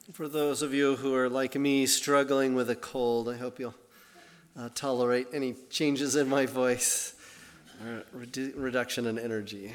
For those of you who are like me, struggling with a cold, I hope you'll tolerate any changes in my voice or reduction in energy.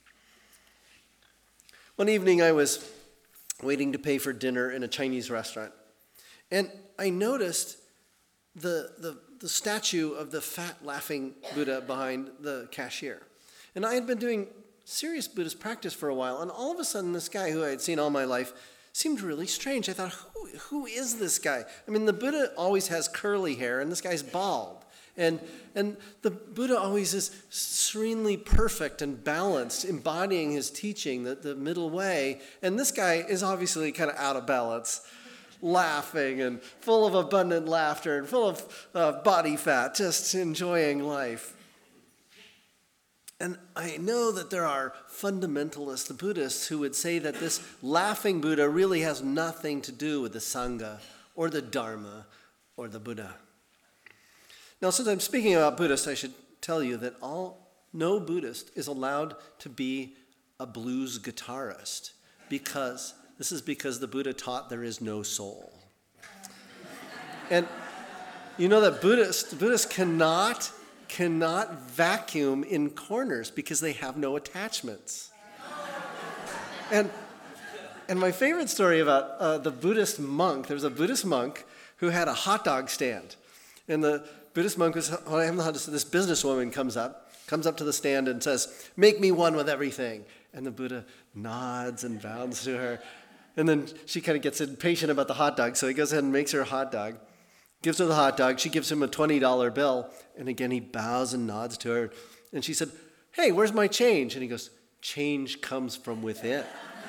One evening I was waiting to pay for dinner in a Chinese restaurant, and I noticed the statue of the fat laughing Buddha behind the cashier. And I had been doing serious Buddhist practice for a while, and all of a sudden this guy who I had seen all my life seemed really strange. I thought, who is this guy? I mean, the Buddha always has curly hair, and this guy's bald. And the Buddha always is serenely perfect and balanced, embodying his teaching, the middle way. And this guy is obviously kind of out of balance, laughing and full of abundant laughter and full of body fat, just enjoying life. And I know that there are fundamentalist Buddhists who would say that this laughing Buddha really has nothing to do with the Sangha or the Dharma or the Buddha. Now, since I'm speaking about Buddhists, I should tell you that no Buddhist is allowed to be a blues guitarist because the Buddha taught there is no soul. And you know that Buddhists cannot vacuum in corners because they have no attachments. And my favorite story about the Buddhist monk, there was a Buddhist monk who had a hot dog stand. And the Buddhist monk was, this businesswoman comes up to the stand and says, "Make me one with everything." And the Buddha nods and bows to her. And then she kind of gets impatient about the hot dog, so he goes ahead and makes her a hot dog. Gives her the hot dog. She gives him a $20 bill. And again, he bows and nods to her. And she said, "Hey, where's my change?" And he goes, "Change comes from within."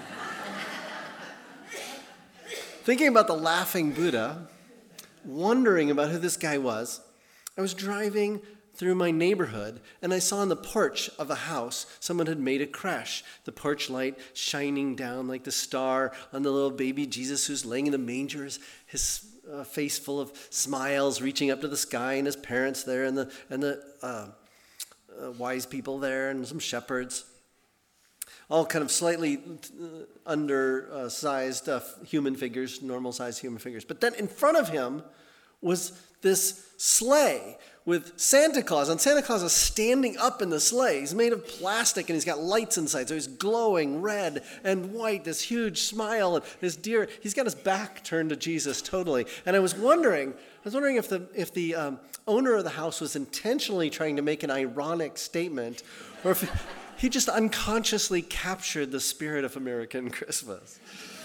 Thinking about the laughing Buddha, wondering about who this guy was, I was driving through my neighborhood, and I saw on the porch of a house someone had made a creche. The porch light shining down like the star on the little baby Jesus who's laying in the manger, his face full of smiles, reaching up to the sky, and his parents there, and the wise people there, and some shepherds, all kind of slightly undersized human figures, normal-sized human figures. But then in front of him was this sleigh with Santa Claus, and Santa Claus is standing up in the sleigh. He's made of plastic, and he's got lights inside, so he's glowing red and white, this huge smile, and he's got his back turned to Jesus totally. And I was wondering if the owner of the house was intentionally trying to make an ironic statement, or if he just unconsciously captured the spirit of American Christmas.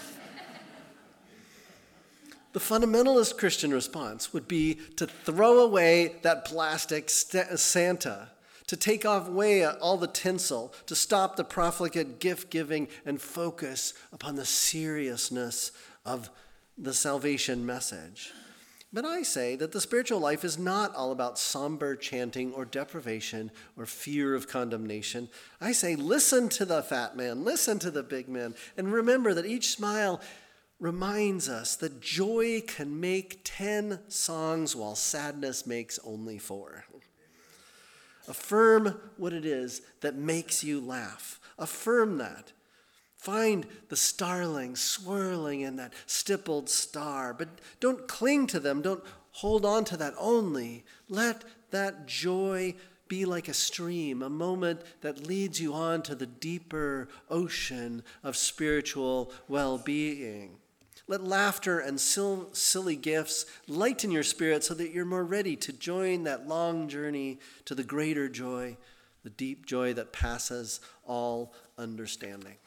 The fundamentalist Christian response would be to throw away that plastic Santa, to take away all the tinsel, to stop the profligate gift-giving and focus upon the seriousness of the salvation message. But I say that the spiritual life is not all about somber chanting or deprivation or fear of condemnation. I say listen to the fat man, listen to the big man, and remember that each smile reminds us that joy can make 10 songs while sadness makes only 4. Affirm what it is that makes you laugh. Affirm that. Find the starling swirling in that stippled star, but don't cling to them. Don't hold on to that only. Let that joy be like a stream, a moment that leads you on to the deeper ocean of spiritual well-being. Let laughter and silly gifts lighten your spirit so that you're more ready to join that long journey to the greater joy, the deep joy that passes all understanding.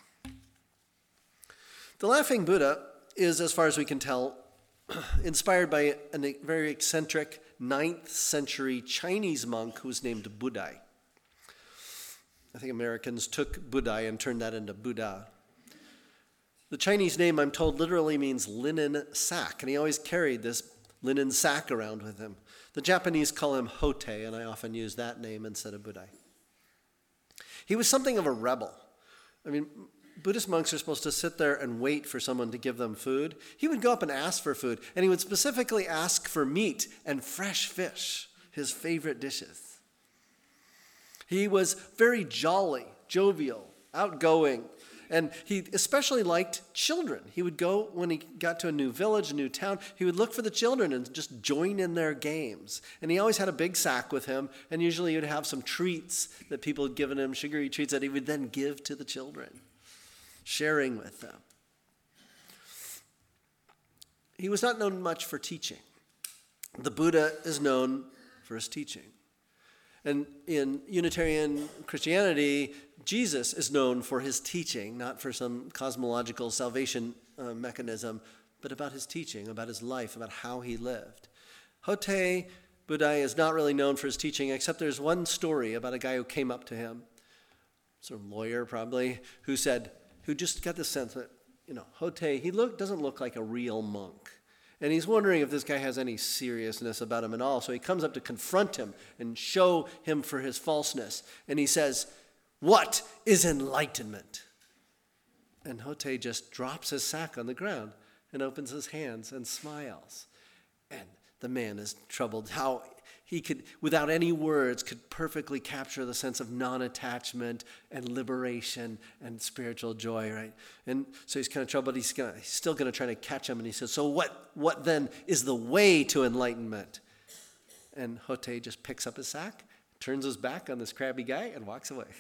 The laughing Buddha is, as far as we can tell, inspired by a very eccentric 9th century Chinese monk who was named Budai. I think Americans took Budai and turned that into Buddha. The Chinese name, I'm told, literally means linen sack, and he always carried this linen sack around with him. The Japanese call him Hote, and I often use that name instead of Budai. He was something of a rebel. I mean, Buddhist monks are supposed to sit there and wait for someone to give them food. He would go up and ask for food, and he would specifically ask for meat and fresh fish, his favorite dishes. He was very jolly, jovial, outgoing, And he especially liked children. He would go, when he got to a new village, a new town, he would look for the children and just join in their games. And he always had a big sack with him, and usually he would have some treats that people had given him, sugary treats that he would then give to the children, sharing with them. He was not known much for teaching. The Buddha is known for his teaching. And in Unitarian Christianity, Jesus is known for his teaching, not for some cosmological salvation mechanism, but about his teaching, about his life, about how he lived. Hotei Buddhai is not really known for his teaching, except there's one story about a guy who came up to him, sort of lawyer probably, who just got the sense that, Hotei, doesn't look like a real monk. And he's wondering if this guy has any seriousness about him at all. So he comes up to confront him and show him for his falseness. And he says, "What is enlightenment?" And Hotei just drops his sack on the ground and opens his hands and smiles. And the man is troubled how he could, without any words, could perfectly capture the sense of non-attachment and liberation and spiritual joy, right? And so he's kind of troubled. He's still going to try to catch him. And he says, "So what then is the way to enlightenment?" And Hotei just picks up his sack, turns his back on this crabby guy, and walks away.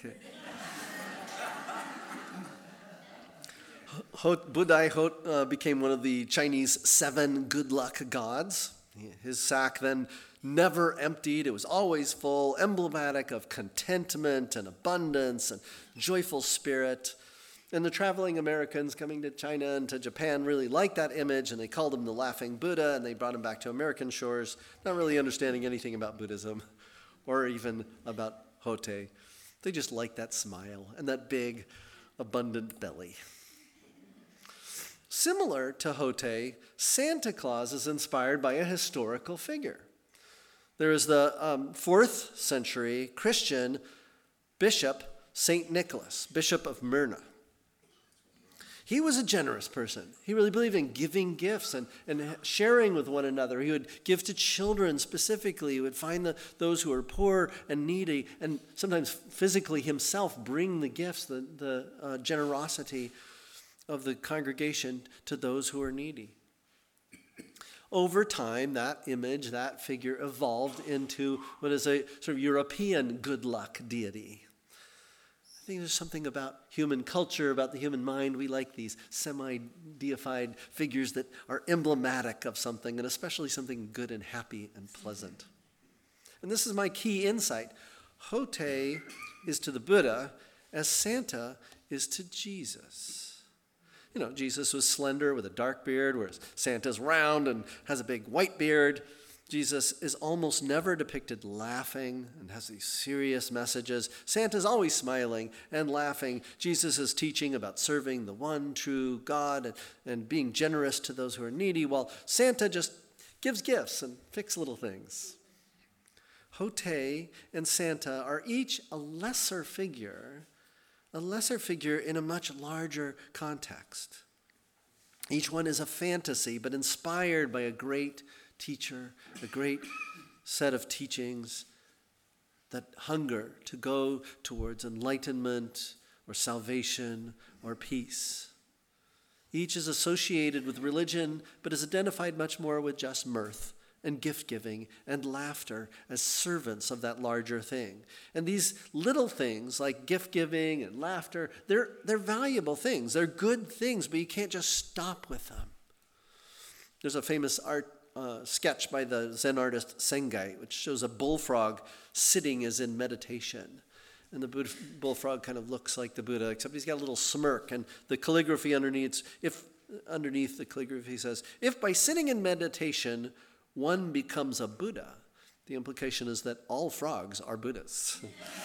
Buddhai became one of the Chinese 7 good luck gods. His sack then never emptied. It was always full, emblematic of contentment and abundance and joyful spirit. And the traveling Americans coming to China and to Japan really liked that image, and they called him the Laughing Buddha, and they brought him back to American shores, not really understanding anything about Buddhism or even about Hotei. They just liked that smile and that big, abundant belly. Similar to Hotei, Santa Claus is inspired by a historical figure. There is the 4th century Christian bishop, St. Nicholas, Bishop of Myra. He was a generous person. He really believed in giving gifts and sharing with one another. He would give to children specifically. He would find those who are poor and needy, and sometimes physically himself bring the gifts, the generosity of the congregation to those who are needy. Over time, that image, that figure evolved into what is a sort of European good luck deity. I think there's something about human culture, about the human mind. We like these semi-deified figures that are emblematic of something, and especially something good and happy and pleasant. And this is my key insight. Hotei is to the Buddha as Santa is to Jesus. Jesus was slender with a dark beard, whereas Santa's round and has a big white beard. Jesus is almost never depicted laughing and has these serious messages. Santa's always smiling and laughing. Jesus is teaching about serving the one true God and being generous to those who are needy, while Santa just gives gifts and fixes little things. Hotei and Santa are each a lesser figure in a much larger context. Each one is a fantasy, but inspired by a great teacher, a great set of teachings that hunger to go towards enlightenment or salvation or peace. Each is associated with religion, but is identified much more with just mirth and gift-giving and laughter as servants of that larger thing. And these little things like gift-giving and laughter, they're valuable things. They're good things, but you can't just stop with them. There's a famous art sketch by the Zen artist Sengai, which shows a bullfrog sitting as in meditation. And the bullfrog kind of looks like the Buddha, except he's got a little smirk. And the calligraphy underneath the calligraphy says, "If by sitting in meditation one becomes a Buddha," the implication is that all frogs are Buddhas.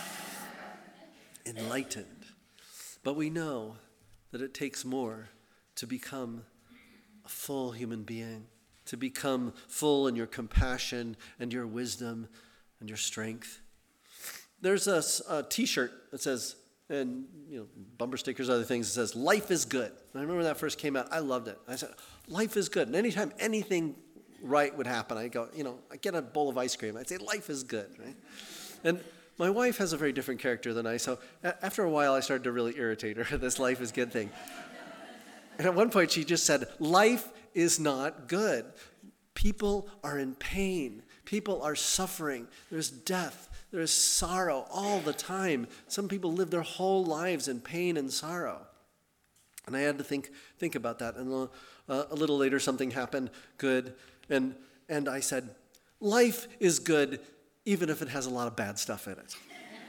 Enlightened. But we know that it takes more to become a full human being, to become full in your compassion and your wisdom and your strength. There's a T-shirt that says, and bumper stickers, other things, it says, "Life is good." And I remember when that first came out, I loved it. I said, life is good. And anytime anything right would happen, I go, I get a bowl of ice cream. I'd say, life is good, right? And my wife has a very different character than I, so after a while I started to really irritate her, this life is good thing. And at one point she just said, life is not good. People are in pain. People are suffering. There's death. There's sorrow all the time. Some people live their whole lives in pain and sorrow. And I had to think about that. And a little later something happened good. And I said, life is good even if it has a lot of bad stuff in it.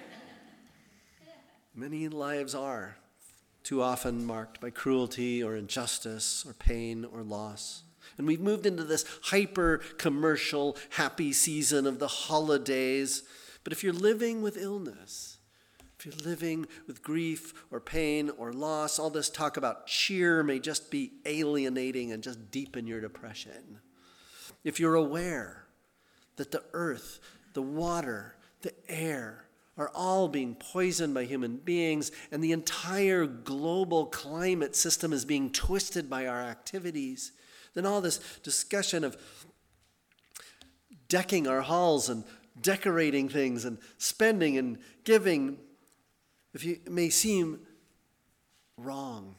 Many lives are too often marked by cruelty or injustice or pain or loss. And we've moved into this hyper-commercial, happy season of the holidays. But if you're living with illness, if you're living with grief or pain or loss, all this talk about cheer may just be alienating and just deepen your depression. If you're aware that the earth, the water, the air are all being poisoned by human beings, and the entire global climate system is being twisted by our activities, then all this discussion of decking our halls and decorating things and spending and giving, it may seem wrong.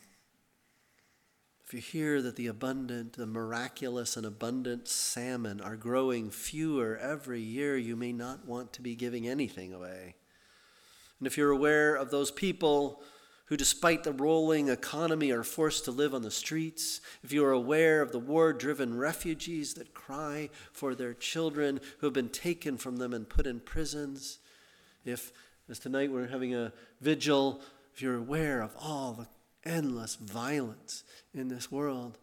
If you hear that the miraculous and abundant salmon are growing fewer every year, you may not want to be giving anything away. And if you're aware of those people who, despite the rolling economy, are forced to live on the streets, if you are aware of the war-driven refugees that cry for their children who have been taken from them and put in prisons, if, as tonight we're having a vigil, if you're aware of all the endless violence in this world,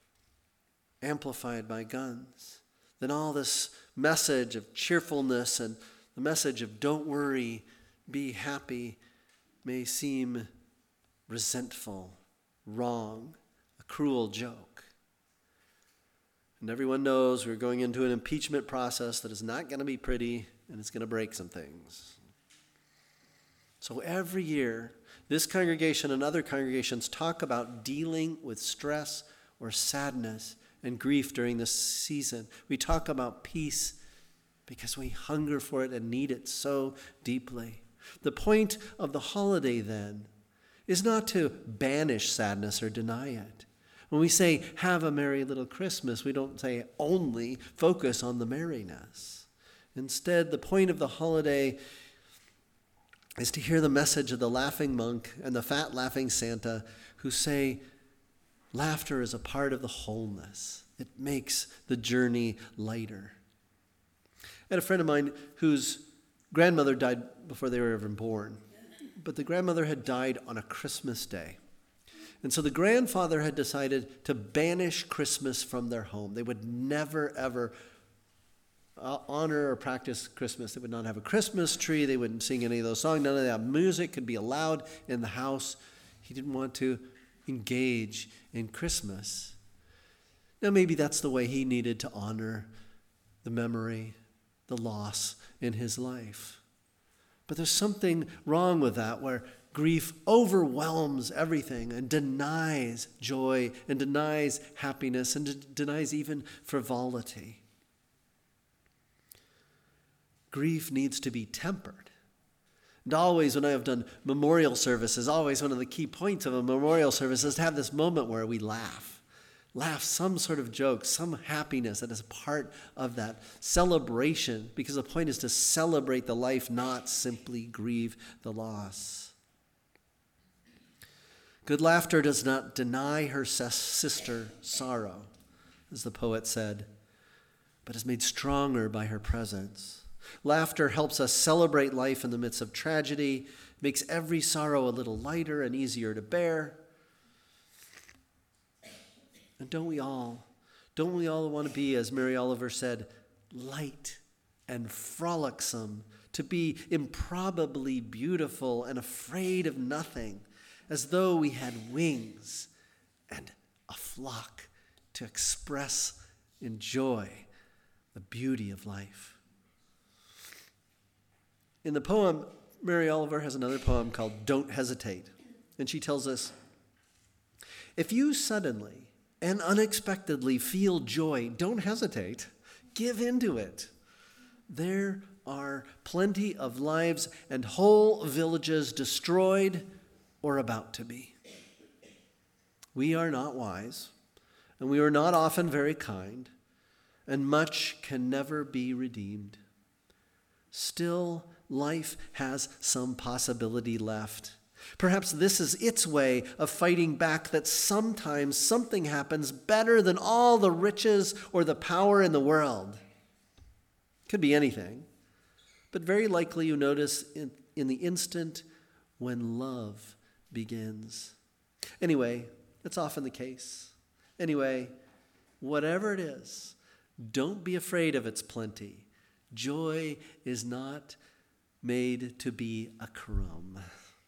amplified by guns, then all this message of cheerfulness and the message of don't worry, be happy, may seem resentful, wrong, a cruel joke. And everyone knows we're going into an impeachment process that is not going to be pretty, and it's going to break some things. So every year, this congregation and other congregations talk about dealing with stress or sadness and grief during this season. We talk about peace because we hunger for it and need it so deeply. The point of the holiday, then, is not to banish sadness or deny it. When we say, have a merry little Christmas, we don't say only focus on the merriness. Instead, the point of the holiday is to hear the message of the laughing monk and the fat laughing Santa who say, laughter is a part of the wholeness. It makes the journey lighter. I had a friend of mine whose grandmother died before they were ever born, but the grandmother had died on a Christmas day. And so the grandfather had decided to banish Christmas from their home. They would never, ever honor or practice Christmas. They would not have a Christmas tree. They wouldn't sing any of those songs. None of that music could be allowed in the house. He didn't want to engage in Christmas. Now, maybe that's the way he needed to honor the memory, the loss in his life. But there's something wrong with that, where grief overwhelms everything and denies joy and denies happiness and denies even frivolity. Grief needs to be tempered. And always when I have done memorial services, always one of the key points of a memorial service is to have this moment where we laugh. Laugh, some sort of joke, some happiness that is part of that celebration, because the point is to celebrate the life, not simply grieve the loss. Good laughter does not deny her sister sorrow, as the poet said, but is made stronger by her presence. Laughter helps us celebrate life in the midst of tragedy, makes every sorrow a little lighter and easier to bear. And don't we all want to be, as Mary Oliver said, light and frolicsome, to be improbably beautiful and afraid of nothing, as though we had wings and a flock to express in joy the beauty of life. In the poem, Mary Oliver has another poem called Don't Hesitate. And she tells us, if you suddenly and unexpectedly feel joy, don't hesitate. Give into it. There are plenty of lives and whole villages destroyed or about to be. We are not wise, and we are not often very kind, and much can never be redeemed. Still, life has some possibility left. Perhaps this is its way of fighting back that sometimes something happens better than all the riches or the power in the world. Could be anything, but very likely you notice in the instant when love begins. Anyway, that's often the case. Anyway, whatever it is, don't be afraid of its plenty. Joy is not made to be a crumb.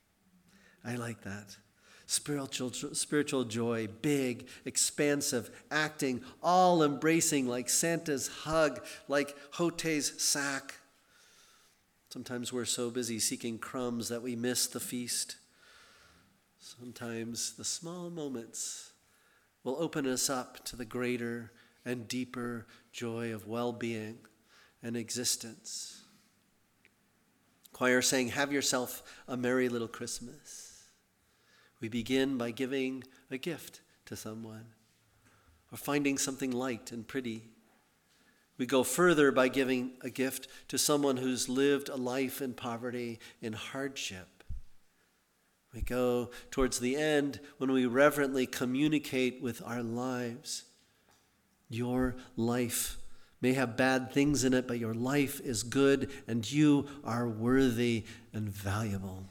I like that. Spiritual joy, big, expansive, acting, all-embracing, like Santa's hug, like Hote's sack. Sometimes we're so busy seeking crumbs that we miss the feast. Sometimes the small moments will open us up to the greater and deeper joy of well-being and existence. Choir sang, "Have yourself a merry little Christmas." We begin by giving a gift to someone or finding something light and pretty. We go further by giving a gift to someone who's lived a life in poverty, in hardship. We go towards the end when we reverently communicate with our lives. Your life may have bad things in it, but your life is good and you are worthy and valuable.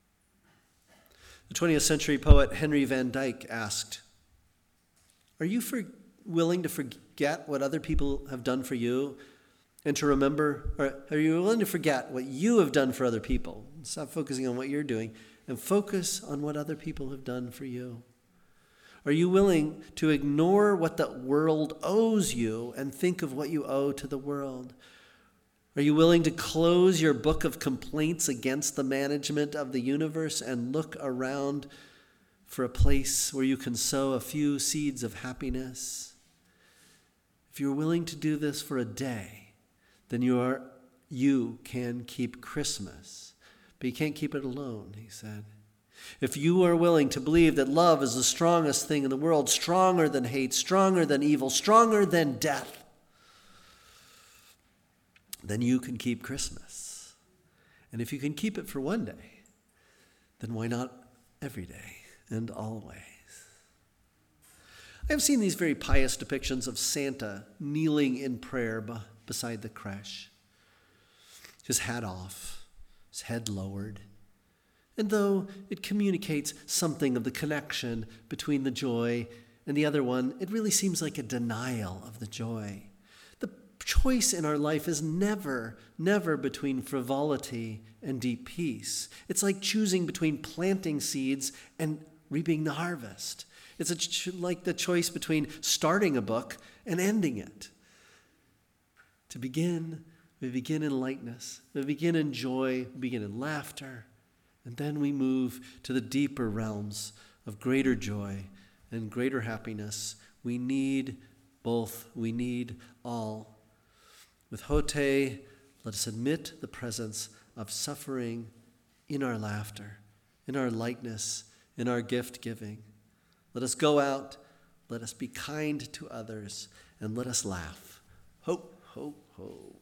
The 20th century poet Henry Van Dyke asked, "Are you willing to forget what other people have done for you and to remember, or are you willing to forget what you have done for other people? Stop focusing on what you're doing and focus on what other people have done for you. Are you willing to ignore what the world owes you and think of what you owe to the world? Are you willing to close your book of complaints against the management of the universe and look around for a place where you can sow a few seeds of happiness? If you're willing to do this for a day, then you can keep Christmas. But you can't keep it alone," he said. "If you are willing to believe that love is the strongest thing in the world, stronger than hate, stronger than evil, stronger than death, then you can keep Christmas. And if you can keep it for one day, then why not every day and always?" I have seen these very pious depictions of Santa kneeling in prayer beside the creche, his hat off, his head lowered. And though it communicates something of the connection between the joy and the other one, it really seems like a denial of the joy. The choice in our life is never between frivolity and deep peace. It's like choosing between planting seeds and reaping the harvest. It's like the choice between starting a book and ending it. We begin in lightness. We begin in joy. We begin in laughter. And then we move to the deeper realms of greater joy and greater happiness. We need both. We need all. With Hote, let us admit the presence of suffering in our laughter, in our lightness, in our gift giving. Let us go out, let us be kind to others, and let us laugh. Ho, ho, ho.